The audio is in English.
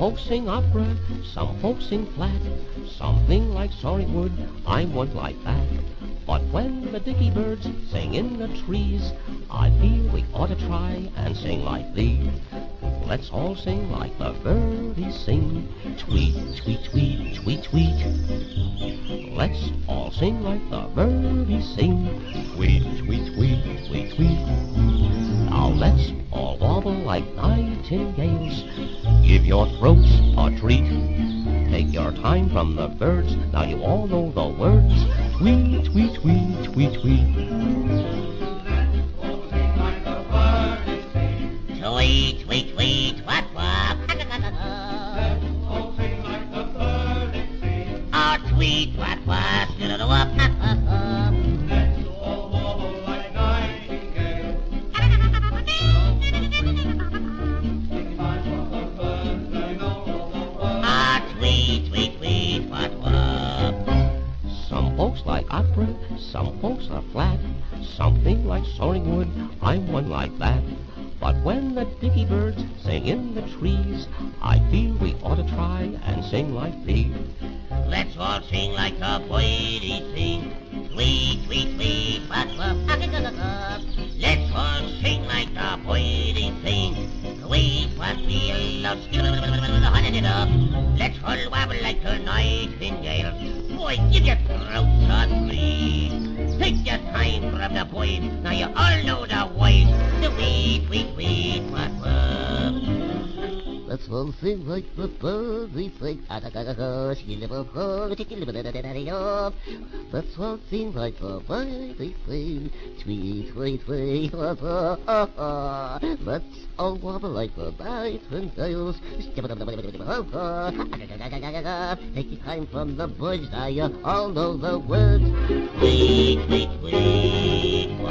folks sing opera, some folks sing flat, something like soaring wood, I want like that. But when the dicky birds sing in the trees, I feel we ought to try and sing like these. Let's all sing like the birdies sing, tweet, tweet, tweet, tweet, tweet. Let's all sing like the birdies sing, tweet, tweet, tweet, tweet, tweet. Now let's all wobble like nightingales, give your throats a treat. Take your time from the birds, now you all know the words, tweet, tweet, tweet, tweet, tweet. Tweet, tweet, tweet, what, what? All sing like the birdies sing. Oh, tweet, what, what? Let's all wobble like nightingales. Ah, tweet, tweet, tweet, what, what? Some folks like opera, some folks are flat, something like soaring wood, I'm one like that. But when the dicky birds sing in the trees, I feel we ought to try and sing like these. Let's all sing like the birdies sing. Tweet, tweet, tweet, what, what? Let's all sing like the birdies sing. Tweet, what we love, hunting it up. Let's all wobble like the nightingale. Boy, give your throats a treat. Take your time from the boys. Now you all know the words. Tweet, tweet, tweet, what, what? Let's all sing like the birdies sing. Let's all sing like the birdies sing. Tweet, tweet, tweet, let's all wobble like the nightingales. Take your time from the birds, now you all know the words. Tweet, tweet, tweet,